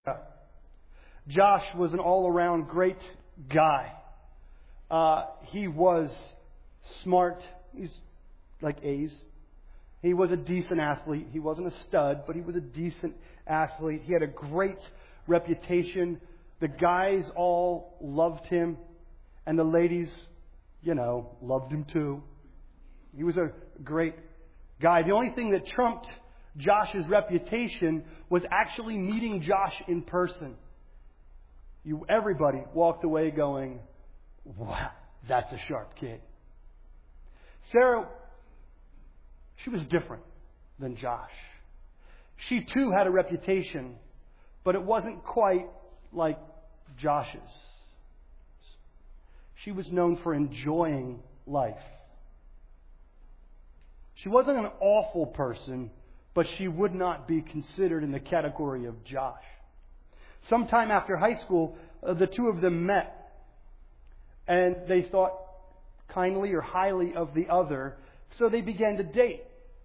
Josh was an all-around great guy. He was smart. He's like A's. He was a decent athlete. He wasn't a stud, but he was a decent athlete. He had a great reputation. The guys all loved him, and the ladies, loved him too. He was a great guy. The only thing that trumped Josh's reputation was actually meeting Josh in person. Everybody walked away going, wow, that's a sharp kid. Sarah, she was different than Josh. She too had a reputation, but it wasn't quite like Josh's. She was known for enjoying life. She wasn't an awful person, but she would not be considered in the category of Josh. Sometime after high school, the two of them met, and they thought kindly or highly of the other, so they began to date.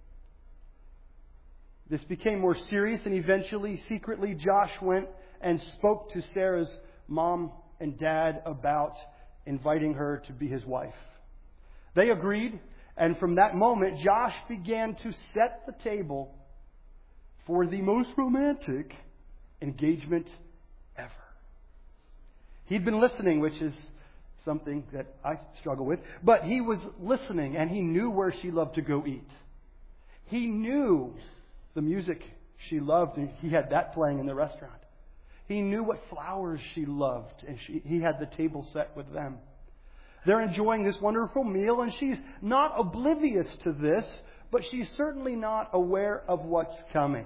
This became more serious, and eventually, secretly, Josh went and spoke to Sarah's mom and dad about inviting her to be his wife. They agreed, and from that moment, Josh began to set the table for the most romantic engagement ever. He'd been listening, which is something that I struggle with, but he was listening, and he knew where she loved to go eat. He knew the music she loved, and he had that playing in the restaurant. He knew what flowers she loved, and he had the table set with them. They're enjoying this wonderful meal, and she's not oblivious to this, but she's certainly not aware of what's coming.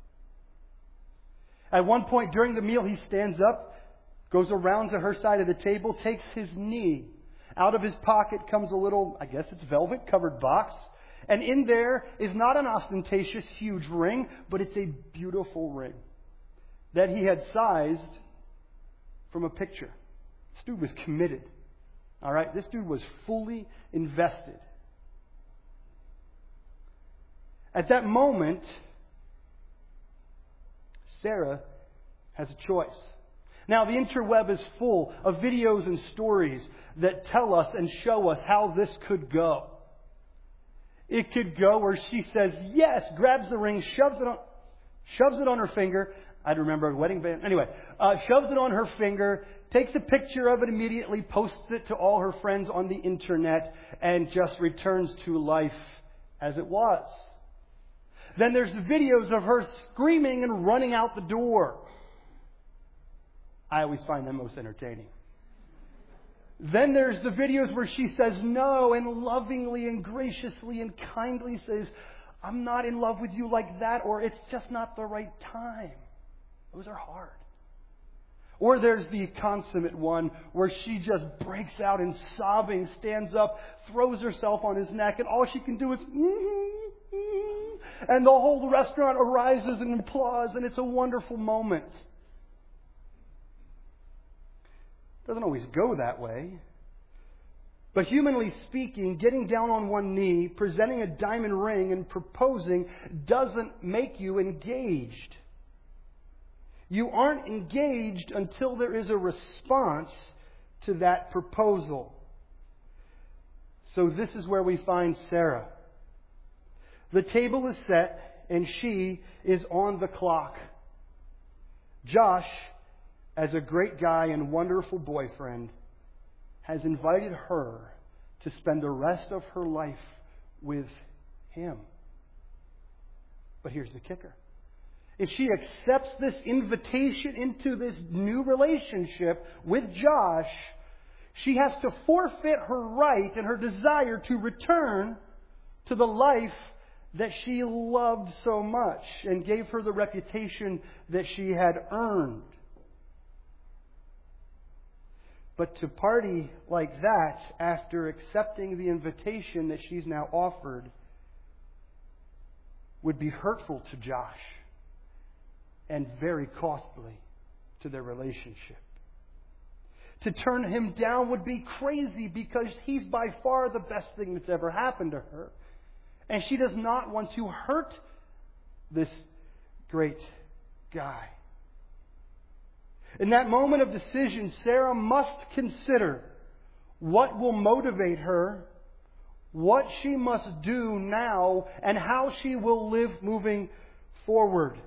At one point during the meal, he stands up, goes around to her side of the table, takes his knee. Out of his pocket comes a little, I guess it's velvet-covered box. And in there is not an ostentatious, huge ring, but it's a beautiful ring that he had sized from a picture. This dude was committed. All right? This dude was fully invested. At that moment, Sarah has a choice. Now, the interweb is full of videos and stories that tell us and show us how this could go. It could go where she says yes, grabs the ring, shoves it on her finger. I'd remember a wedding band. Anyway, shoves it on her finger, takes a picture of it immediately, posts it to all her friends on the internet, and just returns to life as it was. Then there's the videos of her screaming and running out the door. I always find them most entertaining. Then there's the videos where she says no and lovingly and graciously and kindly says, I'm not in love with you like that, or it's just not the right time. Those are hard. Or there's the consummate one where she just breaks out in sobbing, stands up, throws herself on his neck, and all she can do is and the whole restaurant arises in applause, and it's a wonderful moment. It doesn't always go that way. But humanly speaking, getting down on one knee, presenting a diamond ring, and proposing doesn't make you engaged. You aren't engaged until there is a response to that proposal. So this is where we find Sarah. The table is set, and she is on the clock. Josh, as a great guy and wonderful boyfriend, has invited her to spend the rest of her life with him. But here's the kicker. If she accepts this invitation into this new relationship with Josh, she has to forfeit her right and her desire to return to the life that she loved so much and gave her the reputation that she had earned. But to party like that after accepting the invitation that she's now offered would be hurtful to Josh and very costly to their relationship. To turn him down would be crazy because he's by far the best thing that's ever happened to her. And she does not want to hurt this great guy. In that moment of decision, Sarah must consider what will motivate her, what she must do now, and how she will live moving forward.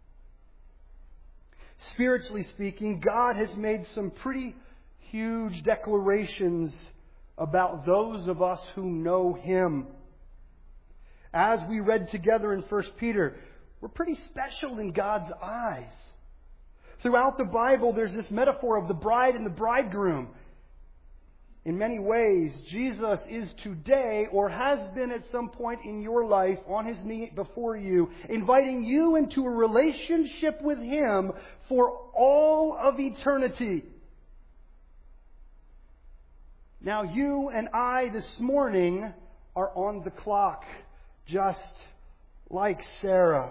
Spiritually speaking, God has made some pretty huge declarations about those of us who know Him. As we read together in 1 Peter, we're pretty special in God's eyes. Throughout the Bible, there's this metaphor of the bride and the bridegroom. In many ways, Jesus is today, or has been at some point in your life, on His knee before you, inviting you into a relationship with Him for all of eternity. Now, you and I this morning are on the clock, just like Sarah.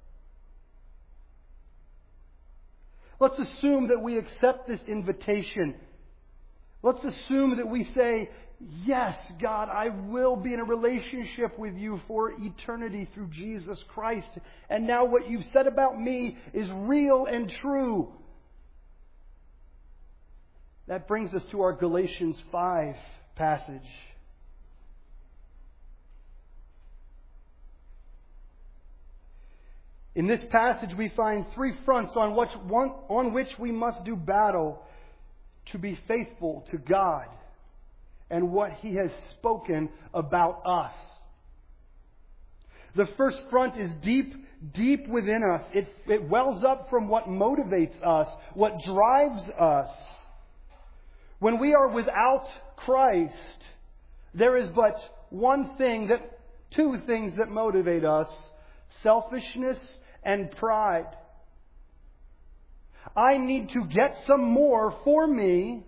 Let's assume that we accept this invitation. Let's assume that we say, yes, God, I will be in a relationship with you for eternity through Jesus Christ. And now what you've said about me is real and true. That brings us to our Galatians 5 passage. In this passage, we find three fronts on which we must do battle to be faithful to God and what He has spoken about us. The first front is deep within us. It wells up from what motivates us, what drives us. When we are without Christ, there is but two things that motivate us: selfishness and pride. I need to get some more for me.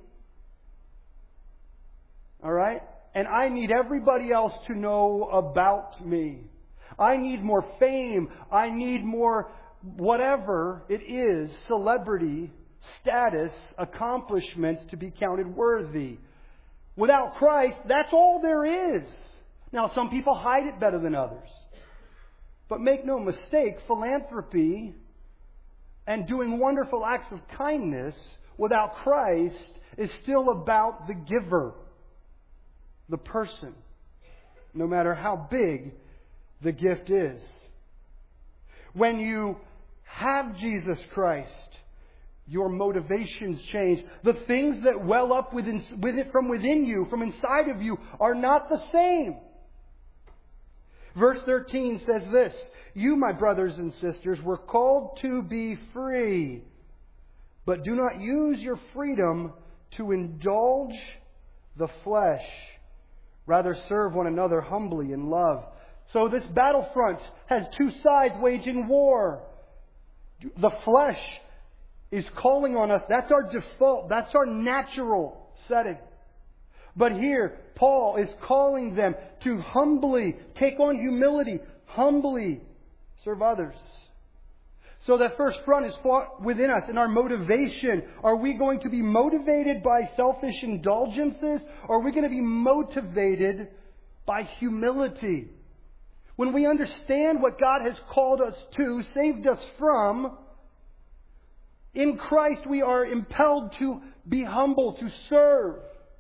All right? And I need everybody else to know about me. I need more fame. I need more whatever it is, celebrity, status, accomplishments to be counted worthy. Without Christ, that's all there is. Now, some people hide it better than others. But make no mistake, philanthropy and doing wonderful acts of kindness without Christ is still about the giver, the person, no matter how big the gift is. When you have Jesus Christ, your motivations change. The things that well up from within you, from inside of you, are not the same. Verse 13 says this: "You, my brothers and sisters, were called to be free, but do not use your freedom to indulge the flesh. Rather serve one another humbly in love." So this battlefront has two sides waging war. The flesh is calling on us. That's our default. That's our natural setting. But here, Paul is calling them to humbly take on humility, humbly serve others. So that first front is fought within us in our motivation. Are we going to be motivated by selfish indulgences? Or are we going to be motivated by humility? When we understand what God has called us to, saved us from, in Christ we are impelled to be humble, to serve.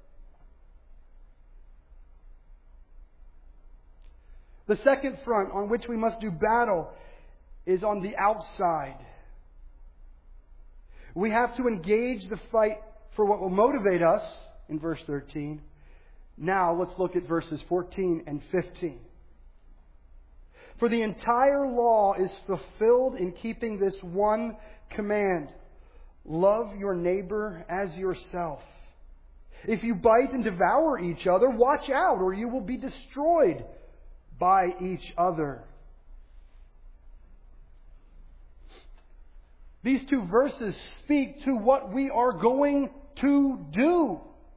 The second front on which we must do battle is on the outside. We have to engage the fight for what will motivate us in verse 13. Now let's look at verses 14 and 15. "For the entire law is fulfilled in keeping this one command: love your neighbor as yourself. If you bite and devour each other, watch out, or you will be destroyed by each other." These two verses speak to what we are going to do.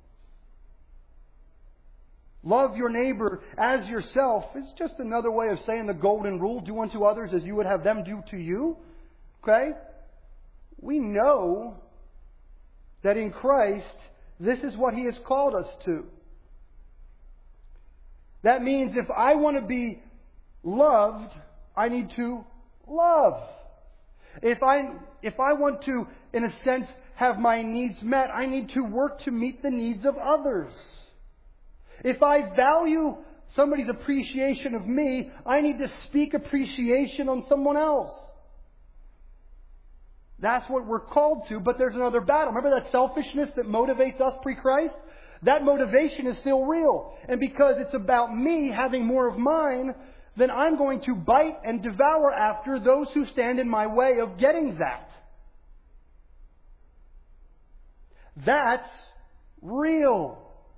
Love your neighbor as yourself is just another way of saying the golden rule: do unto others as you would have them do to you. Okay? We know that in Christ, this is what He has called us to. That means if I want to be loved, I need to love. If I want to, in a sense, have my needs met, I need to work to meet the needs of others. If I value somebody's appreciation of me, I need to speak appreciation on someone else. That's what we're called to, but there's another battle. Remember that selfishness that motivates us pre-Christ? That motivation is still real. And because it's about me having more of mine, then I'm going to bite and devour after those who stand in my way of getting that. That's real.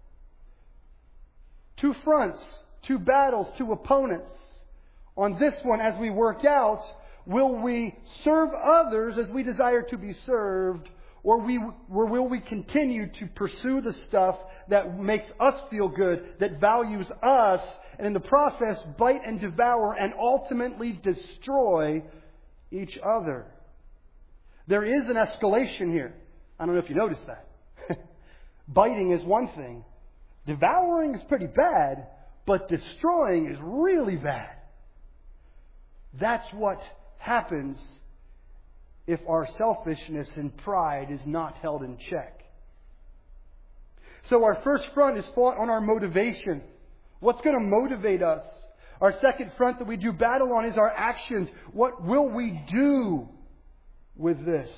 Two fronts, two battles, two opponents. On this one, as we work out, will we serve others as we desire to be served, or will we continue to pursue the stuff that makes us feel good, that values us, and in the process bite and devour and ultimately destroy each other? There is an escalation here. I don't know if you noticed that. Biting is one thing. Devouring is pretty bad, but destroying is really bad. That's what happens if our selfishness and pride is not held in check. So our first front is fought on our motivation. What's going to motivate us? Our second front that we do battle on is our actions. What will we do with this?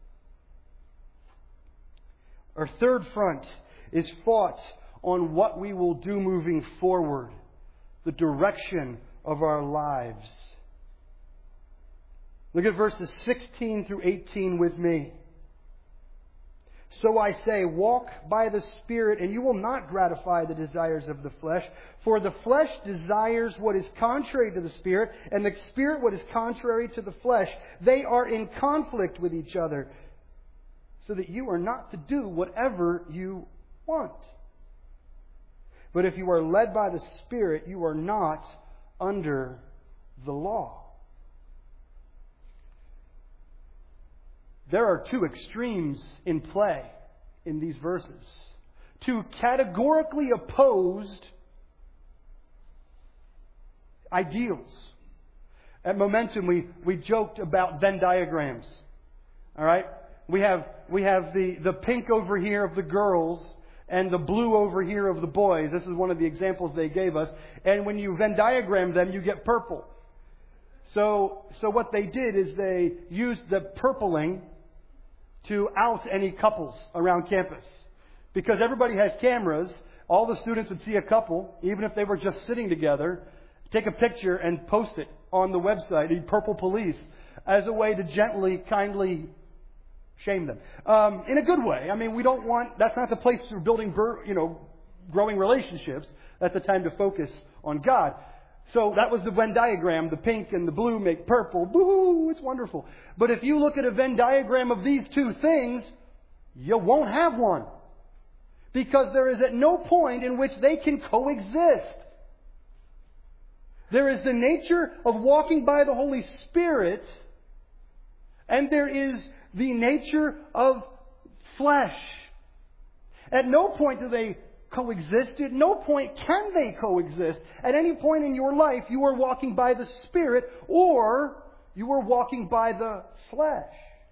Our third front is fought on what we will do moving forward, the direction of our lives. Look at verses 16 through 18 with me. So I say, walk by the Spirit, and you will not gratify the desires of the flesh. For the flesh desires what is contrary to the Spirit, and the Spirit what is contrary to the flesh. They are in conflict with each other, so that you are not to do whatever you want. But if you are led by the Spirit, you are not under the law. There are two extremes in play in these verses. Two categorically opposed ideals. At Momentum, we joked about Venn diagrams. All right? We have the pink over here of the girls and the blue over here of the boys. This is one of the examples they gave us. And when you Venn diagram them, you get purple. So what they did is they used the purpling to out any couples around campus. Because everybody has cameras, all the students would see a couple, even if they were just sitting together, take a picture and post it on the website, the Purple Police, as a way to gently, kindly shame them. In a good way. I mean, that's not the place for building, growing relationships. That's the time to focus on God. So that was the Venn diagram. The pink and the blue make purple. Boo! It's wonderful. But if you look at a Venn diagram of these two things, you won't have one. Because there is at no point in which they can coexist. There is the nature of walking by the Holy Spirit, and there is the nature of flesh. At no point do they coexist. At no point can they coexist. At any point in your life, you are walking by the Spirit or you are walking by the flesh.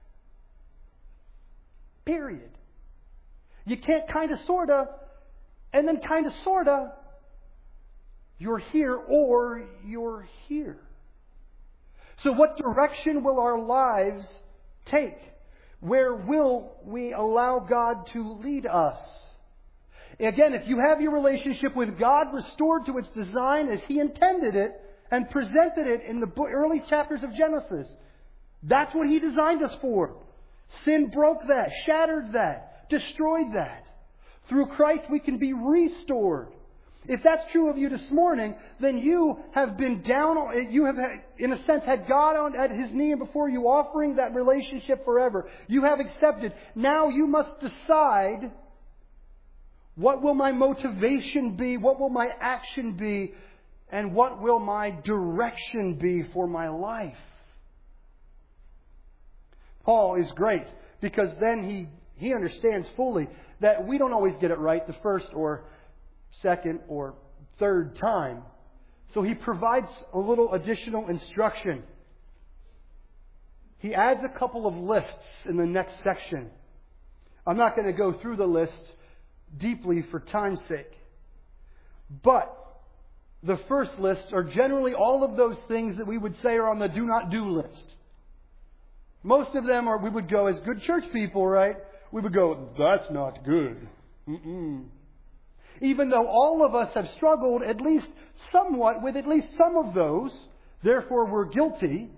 Period. You can't kind of, sort of, and then kind of, sort of. You're here or you're here. So what direction will our lives take? Where will we allow God to lead us? Again, if you have your relationship with God restored to its design as He intended it and presented it in the early chapters of Genesis, that's what He designed us for. Sin broke that, shattered that, destroyed that. Through Christ we can be restored. If that's true of you this morning, then you have been you have, in a sense, had God at His knee and before you, offering that relationship forever. You have accepted. Now you must decide, what will my motivation be? What will my action be? And what will my direction be for my life? Paul is great because then he understands fully that we don't always get it right the first or second or third time. So he provides a little additional instruction. he adds a couple of lists in the next section. I'm not going to go through the list deeply for time's sake. But the first lists are generally all of those things that we would say are on the do not do list. Most of them are, we would go as good church people, right? We would go, that's not good. Even though all of us have struggled at least somewhat with at least some of those, therefore we're guilty.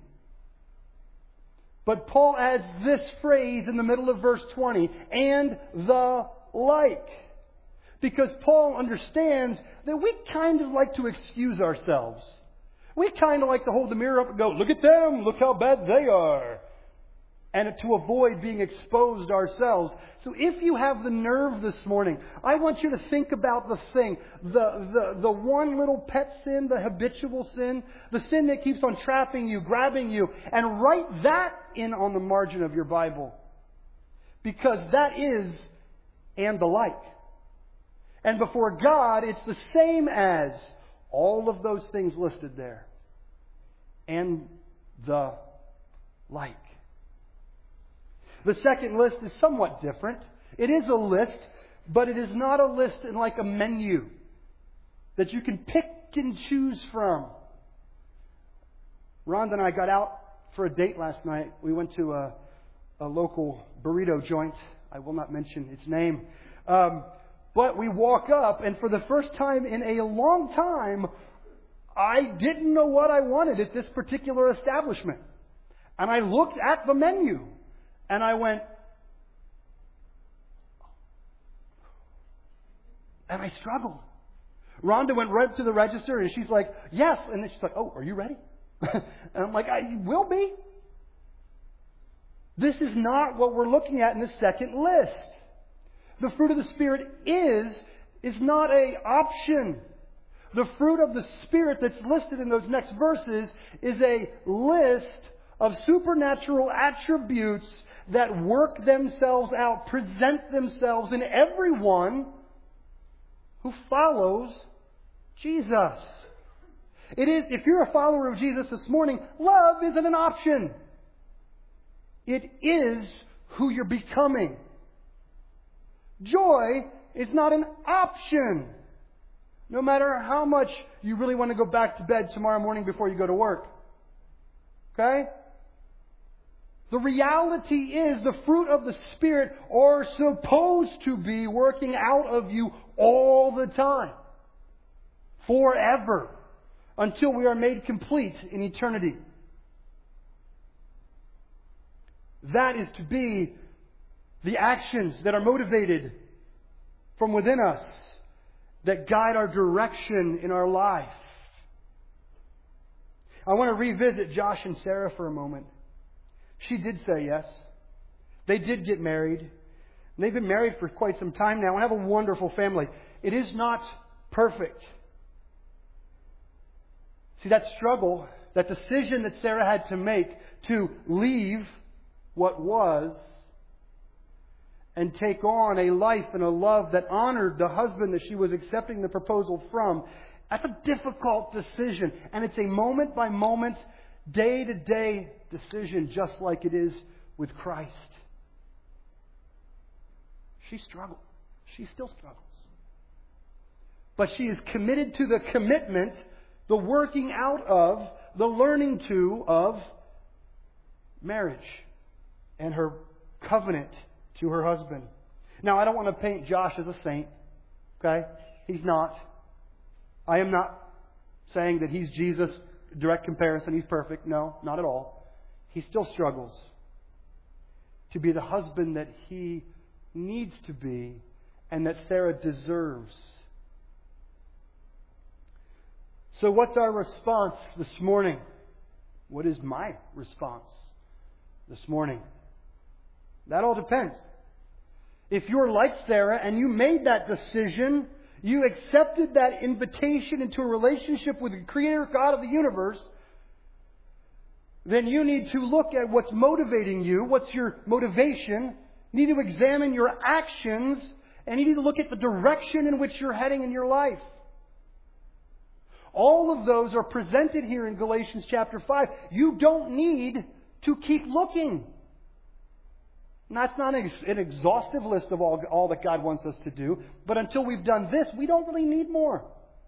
But Paul adds this phrase in the middle of verse 20, and the like. Because Paul understands that we kind of like to excuse ourselves. We kind of like to hold the mirror up and go, look at them, look how bad they are. And to avoid being exposed ourselves. So if you have the nerve this morning, I want you to think about the thing, the one little pet sin, the habitual sin, the sin that keeps on trapping you, grabbing you, and write that in on the margin of your Bible. Because that is and the like. And before God, it's the same as all of those things listed there. And the like. The second list is somewhat different. It is a list, but it is not a list in like a menu that you can pick and choose from. Rhonda and I got out for a date last night. We went to a local burrito joint. I will not mention its name. But we walk up, and for the first time in a long time, I didn't know what I wanted at this particular establishment. And I looked at the menu. And I went, and I struggled. Rhonda went right to the register and she's like, yes. And then she's like, oh, are you ready? And I'm like, I will be. This is not what we're looking at in the second list. The fruit of the Spirit is not an option. The fruit of the Spirit that's listed in those next verses is a list of supernatural attributes that work themselves out, present themselves in everyone who follows Jesus. It is, if you're a follower of Jesus this morning, love isn't an option. It is who you're becoming. Joy is not an option. No matter how much you really want to go back to bed tomorrow morning before you go to work. Okay? The reality is the fruit of the Spirit are supposed to be working out of you all the time. Forever. Until we are made complete in eternity. That is to be the actions that are motivated from within us, that guide our direction in our life. I want to revisit Josh and Sarah for a moment. She did say yes. They did get married. And they've been married for quite some time now and have a wonderful family. It is not perfect. See, that struggle, that decision that Sarah had to make to leave what was and take on a life and a love that honored the husband that she was accepting the proposal from, that's a difficult decision. And it's a moment by moment, day to day decision, just like it is with Christ. She struggled. She still struggles. But she is committed to the commitment, the working out of, the learning to of marriage and her covenant to her husband. Now, I don't want to paint Josh as a saint. Okay? He's not. I am not saying that he's Jesus, direct comparison, he's perfect. No, not at all. He still struggles to be the husband that he needs to be and that Sarah deserves. So what's our response this morning? What is my response this morning? That all depends. If you're like Sarah and you made that decision, you accepted that invitation into a relationship with the Creator God of the universe, then you need to look at what's motivating you, what's your motivation. You need to examine your actions, and you need to look at the direction in which you're heading in your life. All of those are presented here in Galatians chapter 5. You don't need to keep looking. And that's not an exhaustive list of all that God wants us to do. But until we've done this, we don't really need more.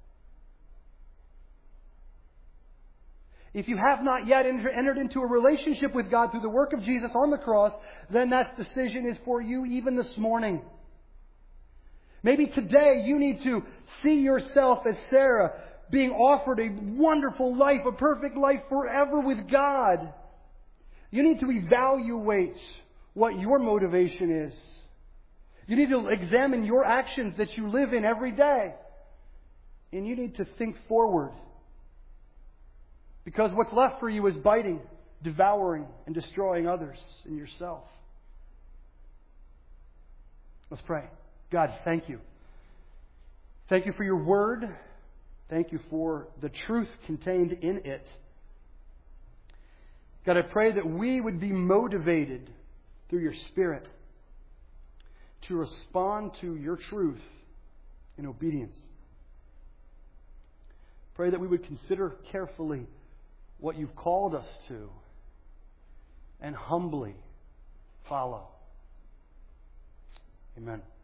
If you have not yet entered into a relationship with God through the work of Jesus on the cross, then that decision is for you even this morning. Maybe today you need to see yourself as Sarah, being offered a wonderful life, a perfect life forever with God. You need to evaluate what your motivation is. You need to examine your actions that you live in every day. And you need to think forward. Because what's left for you is biting, devouring, and destroying others and yourself. Let's pray. God, thank you. Thank you for your word. Thank you for the truth contained in it. God, I pray that we would be motivated through your Spirit to respond to your truth in obedience. Pray that we would consider carefully what you've called us to and humbly follow. Amen.